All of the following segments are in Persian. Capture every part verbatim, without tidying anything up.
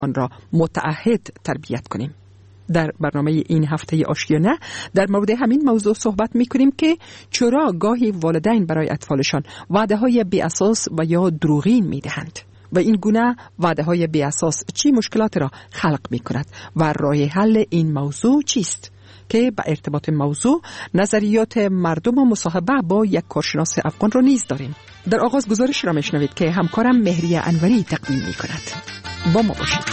آن را متعهد تربیت کنیم. در برنامه این هفته آشیانه در مورد همین موضوع صحبت می کنیم که چرا گاهی والدین برای اطفالشان وعده های بی اساس و یا دروغین می دهند و این گونه وعده های بی اساس چی مشکلات را خلق می کند و راه حل این موضوع چیست؟ که به ارتباط موضوع نظریات مردم و مصاحبه با یک کارشناس افغان را نیز داریم. در آغاز گزارش را میشنوید که همکارم مهریه انوری تقدیم می کند. با ما باشید.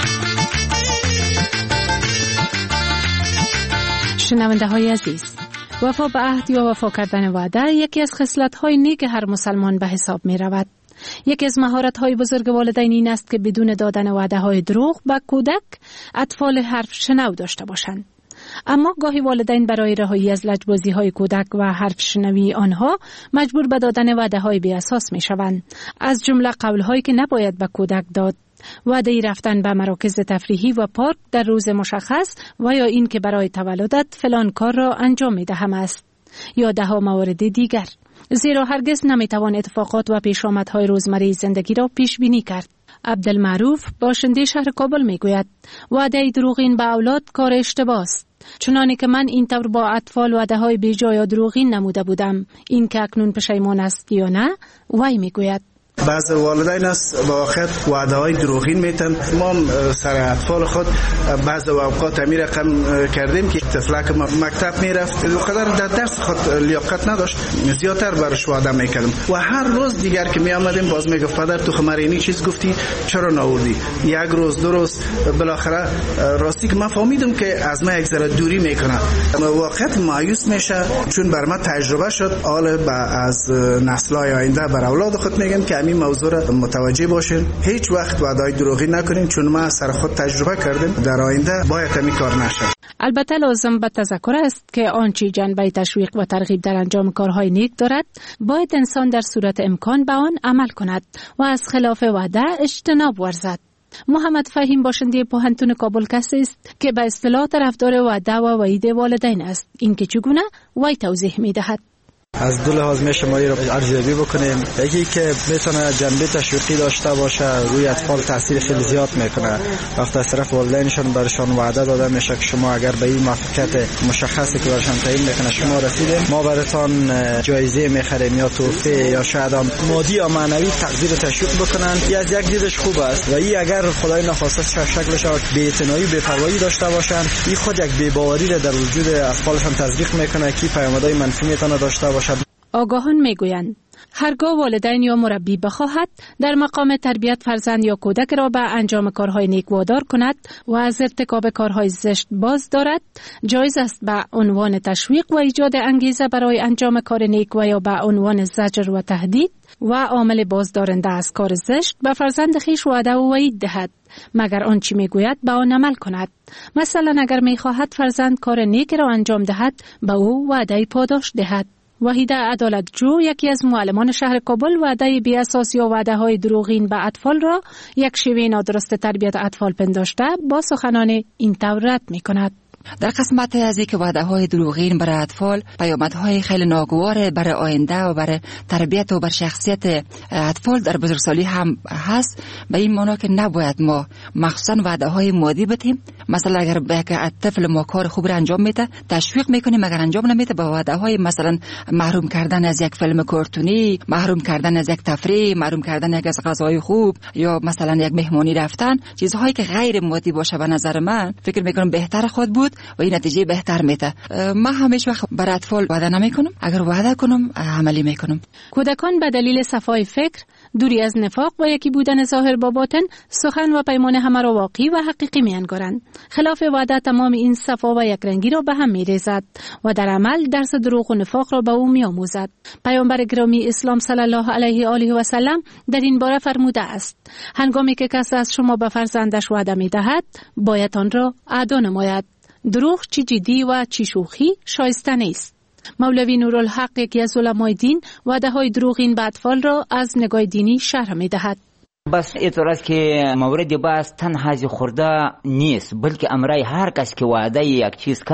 شنونده های عزیز، وفا به عهد یا وفا کردن وعده یکی از خصلت های نیک هر مسلمان به حساب می رود. یکی از مهارت های بزرگ والدین این است که بدون دادن وعده های دروغ به کودک اطفال حرف شنو داشته باشند. اما گاهی والدین برای رهایی از لجبازی های کودک و حرف شنوی آنها مجبور به دادن وعده های بی اساس می شوند، از جمله قول هایی که نباید به کودک داد، وعده رفتن به مراکز تفریحی و پارک در روز مشخص و یا این که برای تولدت فلان کار را انجام می دهم است یا ده ها مورد دیگر، زیرا هرگز نمی توان اتفاقات و پیشامدهای روزمره زندگی را پیش بینی کرد. عبدالمعروف باشنده شهر کابل می گوید وعده دروغین به اولاد کار اشتباه است، چنانه که من این طور با اطفال وعده های بی جا یا دروغین نموده بودم. این که اکنون پشیمان است یا نه، وی می گوید بعض والدین است با واقعیت وعده های دروغین میتن. ما سر اطفال خود بعض اوقات امیر رقم کردیم که طفلک مکتب میرفت وقدر در درس خود لیاقت نداشت، زیادتر برش وعده میکردم و هر روز دیگر که می آمدیم باز میگفت پدر تو خمرینی چیز گفتی چرا ناوردی. یک روز دو روز بالاخره راستی که من فهمیدم که از من یک ذره دوری میکنه. واقعیت مایوس میشه چون بر من تجربه شد. حالا از نسل‌های آینده بر اولاد خود میگم که این موضوع را متوجه باشین، هیچ وقت وعده دروغی نکنین، چون ما سر خود تجربه کردیم. در آینده باید همین کار نشه. البته لازم به تذکر است که آنچه جنبه تشویق و ترغیب در انجام کارهای نیک دارد باید انسان در صورت امکان به آن عمل کند و از خلاف وعده اجتناب ورزد. محمد فهیم باشنده پوهنتون کابل کسی است که به اصطلاح طرفدار وعده و وعید والدین است. این که چگونه وی توضیح می‌دهد. از دو لحاظ میشه ما رو ارزیابی بکنیم. یکی که میتونه جنبه تشویقی داشته باشه، روی اطفال تاثیر خیلی زیاد میکنه. وقتی از طرف والدینشون برشان وعده داده میشه که شما اگر به این موفقیت مشخصی که برشان تعیین میکنه شما رسیدین، ما براتون جایزه میخریم یا تحفه یا شاید هم مادی یا معنوی تقدیر تشویق بکنن. این از یک دیدش خوب است و این اگر خدای نخواسته شکلش بی‌اعتنایی و بی‌پروایی داشته باشن، این خود یک بی‌باوری را در وجود اطفالشون تزریق میکنه که پیامدهای منفی میتونه داشته باشه. آگاهان میگویند هرگاه والدین یا مربی بخواهد در مقام تربیت فرزند یا کودک را به انجام کارهای نیک وادار کند و از ارتکاب کارهای زشت باز دارد، جایز است به عنوان تشویق و ایجاد انگیزه برای انجام کار نیک و یا به عنوان زجر و تهدید و عامل بازدارنده از کار زشت به فرزند خویش وعده و وعید دهد، مگر آنچه میگوید به آن عمل کند. مثلا اگر میخواهد فرزند کار نیک را انجام دهد، به او وعده پاداش دهد. وحیده عدالتجو، یکی از معلمان شهر کابل، وعده بی اساس یا وعده های دروغین به اطفال را یک شیوه نادرست تربیت اطفال پنداشته با سخنان این طور رد می کند. در قسمت از اینکه وعده های دروغین برای اطفال پیامدهای خیلی ناگوار برای آینده و برای تربیت و بر شخصیت اطفال در بزرگسالی هم هست، به این معنی که نباید ما مخصوصا وعده های مادی بدیم. مثلا اگر به یک طفل ما کار خوب را انجام میده تشویق میکنیم، اگر انجام نمیده با وعده های مثلا محروم کردن از یک فیلم کارتونی، محروم کردن از یک تفریح، محروم کردن یک از غذای خوب یا مثلا یک مهمانی رفتن، چیزهایی که غیر مادی باشه، به نظر من فکر میکنم بهتر خود بود و این نتیجه بهتر میده. من همیشه وقت برای اطفال وعده نمیکنم، اگر وعده کنم عملی میکنم. کودکان به دلیل صفای فکر، دوری از نفاق و یکی بودن ظاهر با باطن، سخن و پیمان همه را واقعی و حقیقی میانگارند. خلاف وعده تمام این صفا و یک رنگی را به هم میریزد و در عمل درس دروغ و نفاق را به او میآموزد. پیامبر گرامی اسلام صلی الله علیه و آله و سلم در این باره فرموده است: هنگامی که کسی از شما به فرزندش وعده میدهد، باید آن را ادا نماید. دروغ چی جدی و چی شوخی شایسته نیست. مولوی نورالحق، یکی از علمای دین، وعده های دروغین به اطفال را از نگاه دینی شرح می دهد. بس اینطور است که مورد بحث تنها از خورده نیست، بلکه امرای هر کس که وعده یک چیز کرد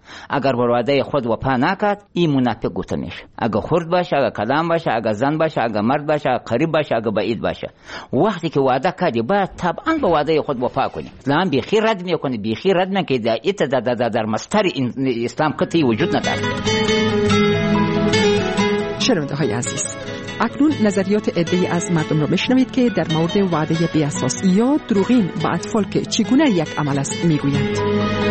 اگر بر وعده خود وفا نکرد این منافق گفته میشه. اگر خرد باشه، اگر کلام باشه، اگر زن باشه، اگر مرد باشه، اگر قریب باشه، اگر بعید باشه، وقتی که وعده کردی باید طبعا به وعده خود وفا کنی. اسلام بیخی رد میکنه، بیخی رد میکنه که ایت در در در مستر اسلام قطعی وجود نداره. شنونده های عزیز، اکنون نظریات عده‌ای از مردم را بشنوید که در مورد وعده بی اساس یا دروغین با اطفال که چگونه یک عمل است میگویند.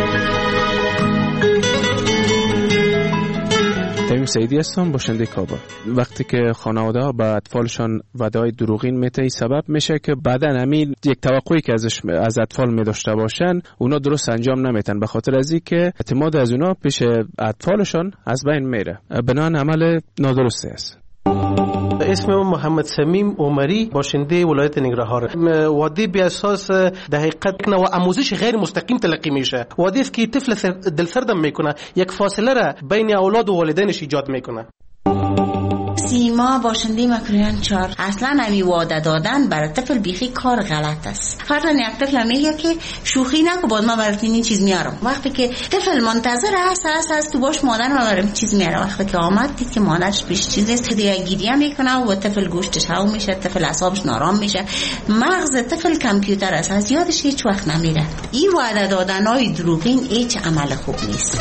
تمیم سیدی هستم، باشنده کابل. وقتی که خانواده ها به اطفالشان وعده‌های دروغین میته، سبب میشه که بعداً همین یک توقعی که ازش از اطفال می داشته باشن اونا درست انجام نمیتن، به خاطر از اینکه اعتماد از اونا پیش اطفالشان از بین میره. بنان عمل نادرستی است. اسم من محمد سمیم عمری، باشنده ولایت ننگرهار. وعده بی اساس در حقیقت نوع آموزش غیر مستقیم تلقی میشه. وعده است که طفل دلسردم میکنه، یک فاصله را بین اولاد و والدینش ایجاد میکنه. سیما، باشنده مکرویان چهار. اصلا همی وعده دادن برای طفل بیخی کار غلط است. فرضاً یک طفل میگه که شوخی نکو، بعد ما برات این چیز میارم. وقتی که طفل منتظر است است است تو باش مادر ما برام چیز میاره، وقتی که آمد دید که مادرش پیش چیز است، دیگه گریه میکنه و طفل گوشتش هو میشه، طفل اعصابش نارام میشه. مغز طفل کامپیوتر است، از یادش هیچ وقت نمیره. این وعده دادنای دروغین هیچ عمل خوب نیست.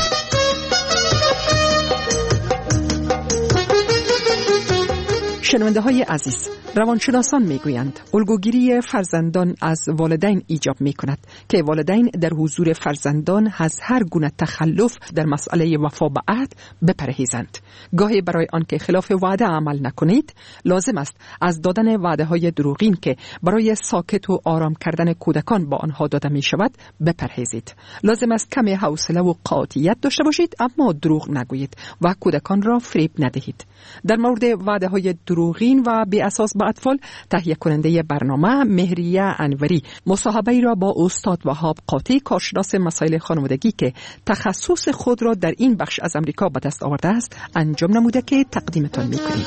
شنونده های عزیز، روانشناسان میگویند الگوگیری فرزندان از والدین ایجاب می کند که والدین در حضور فرزندان از هر گونه تخلف در مسئله وفا به عهد بپرهیزند. گاهی برای آنکه خلاف وعده عمل نکنید لازم است از دادن وعده های دروغین که برای ساکت و آرام کردن کودکان با آنها داده می شود بپرهیزید. لازم است کمی حوصله و قاطعیت داشته باشید، اما دروغ نگویید و کودکان را فریب ندهید. در مورد وعده های دروغین و بی اساس با اطفال، تهیه کننده برنامه مهریه انوری مصاحبه را با استاد وهاب قاطی، کارشناس مسائل خانوادگی که تخصص خود را در این بخش از امریکا به دست آورده است انجام نموده که تقدیمتان می‌کنیم.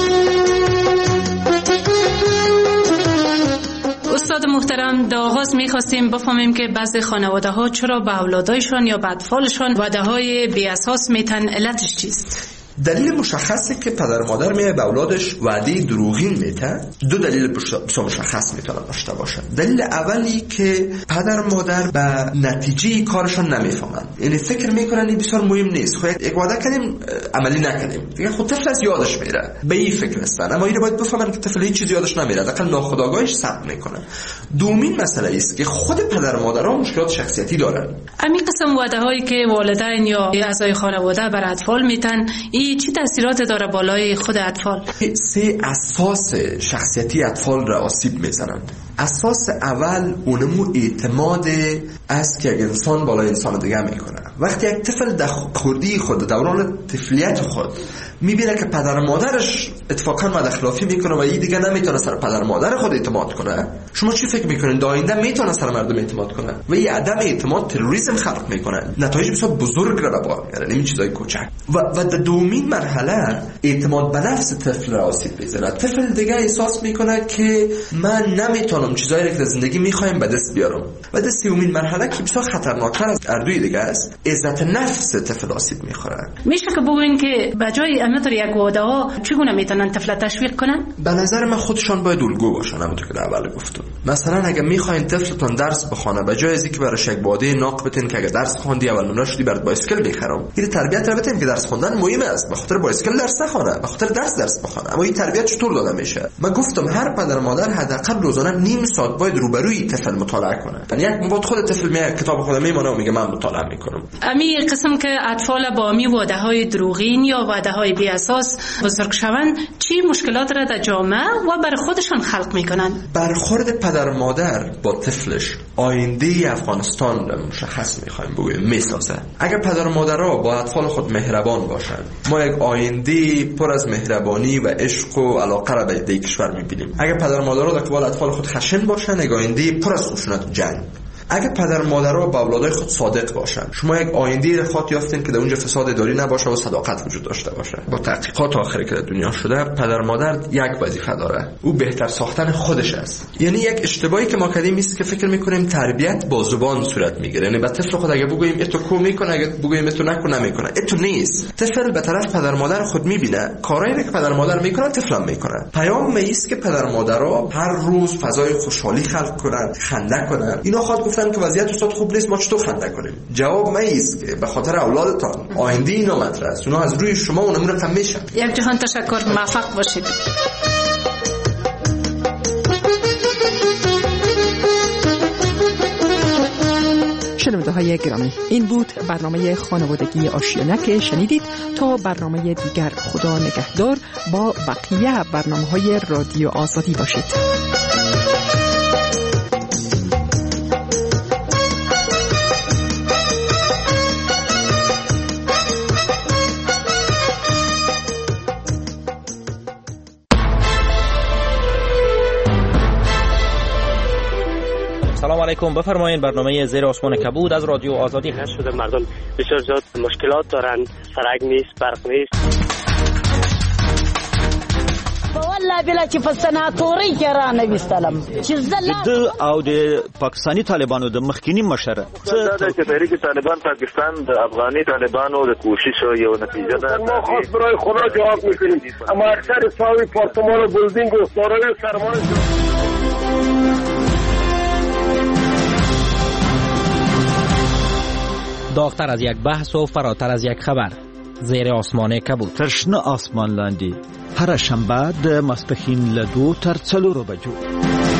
استاد محترم، در آغاز می‌خواستیم بفهمیم که بعضی خانواده‌ها چرا به اولادایشان یا به اطفالشان وعده‌های بی اساس میتن، علتش چیست؟ دلیل مشخصه که پدر مادر میه به اولادش وعده دروغین میته. دو دلیل بسیار مشخص میتونه داشته باشن. دلیل اولی که پدر مادر به نتیجه کارشان نمیفهمن، یعنی فکر میکنن این بسیار مهم نیست، خب یک وعده کردیم عملی نکردیم دیگه خود طفل از یادش میره، به این فکر هستن. اما اینو باید بفهمن که طفل هیچ چیزی یادش نمیره، حداقل ناخودآگاهش ثبت میکنه. دومین مسئله است که خود پدر مادرها مشکلات شخصیتی دارن. همین قسم وعده هایی که والدین یا اعضای خانواده بر اطفال میتن، این چه تاثیرات داره بالای خود اطفال؟ سه اساس شخصیتی اطفال را آسیب میزنند. اساس اول اونمو اعتماد است که یک انسان بالای انسان دیگه میکنه. وقتی یک طفل در خردی خود، دوران طفلیت خود میبینه که پدر مادرش اتفاقا مدخلافی میکنه و این دیگه نمیتونه سر پدر مادر خود اعتماد کنه، شما چی فکر میکنین؟ در آینده میتونه سر مردم اعتماد کنه و این عدم اعتماد تروریسم خلق میکنه، نتایج بسیار بزرگ را به بار میاره، نمی چیزای کوچک. و و در دومین مرحله اعتماد به نفس طفل را آسیب میزنه. طفل دیگه احساس میکنه که من نمیتونم چیزایی که در زندگی میخوایم به دست بیارم. و در سومین مرحله که بسیار خطرناکتر از اردوی دیگه است، عزت نفس طفل آسیب میخوره. میشه که بگوین که بجای امثال یک وعده ها چگونه میتونن طفل تشویق کنن؟ به نظر من خودشان باید الگو باشن، همونطور که اول گفتم. مثلا اگه میخواین طفلتون درس بخونه، بجای از اینکه براش یک وعده ناق بتین که اگه درس خوندی اول نمره شدی برات بایسکل میخرم، این تربیت رو بتین که درس خوندن مهم است، به خاطر بایسکل درس نخونه، به خاطر درس درس بخونه. اما این تربیت چطور داده میشه؟ من گفتم هر پدر مادر حداقل روزانه نیم ساعت باید روبروی طفل مطالعه کنه. یعنی یک مباد خود طفل میاد کتاب خودم میمونه و میگه من مطالعه میکنم. امی قسم که اطفال با امی وعده های دروغین یا وعده های بی اساس بزرگ شوند، چی مشکلات را در جامعه و بر خودشان خلق میکنن؟ برخورد پدر مادر با طفلش آینده افغانستان را مشخص میخوایم بگویم میسازه. اگر پدر مادرها با اطفال خود مهربان باشن، ما یک آینده پر از مهربانی و عشق و علاقه را به کشور میبینیم. اگر پدر مادرها در قبال اطفال خود خشن باشن، یک آینده پر از خشونت و جنگ. اگه پدر مادرها با اولادای خود صادق باشن، شما یک آینده خاطر یافتین که در اونجا فساد اداری نباشه و صداقت وجود داشته باشه. با تحقیقات آخری که در دنیا شده، پدر مادر یک وظیفه داره، او بهتر ساختن خودش است. یعنی یک اشتباهی که ما کردیم است که فکر میکنیم تربیت با زبان صورت میگیره. یعنی به طفل خود اگه بگوییم اتو کو میکنه، اگه بگوییم اتو نکن نمیکنه. اتو نیست. طفل به طرف پدر مادر خود میبینه، کارایی که پدر مادر میکنه طفلم میکنه. پیام است که پدر مادرها هر روز فضای خوشحالی خلق کنند، خنده کنند. اینا خود گفتن که وضعیت استاد خوب نیست، ما چطور خنده کنیم؟ جواب ما است که به خاطر اولادتان آینده اینا مطرح است. اونا از روی شما اونم رقم میشن. یک جهان تشکر، موفق باشید. شنونده های گرامی، این بود برنامه خانوادگی آشیانه که شنیدید. تا برنامه دیگر خدا نگهدار. با بقیه برنامه های رادیو آزادی باشید. سلام علیکم، بفرمایید. برنامه زیر آسمان کبود از رادیو آزادی هست. شده مردم بسیار زیاد مشکلات دارن، سرک نیست، برق نیست. والله بلا چې په سناتوري کې را نوستلم چې زله د او د پاکستانی طالبانو د مخکینی مشره دا چې تحریک طالبان پاکستان د افغاني طالبانو د کوشش یو نتیجه ده. ما خاص برای خدا جواب میکنیم، اما اکثر ساوی پارتمان و بلدینگ و سارای سرمایه داغتر از یک بحث و فراتر از یک خبر. زیر آسمان کبود. ترشنه آسمان لاندی. هر شنبه د ماسپښین له دو تر څلورو بجو.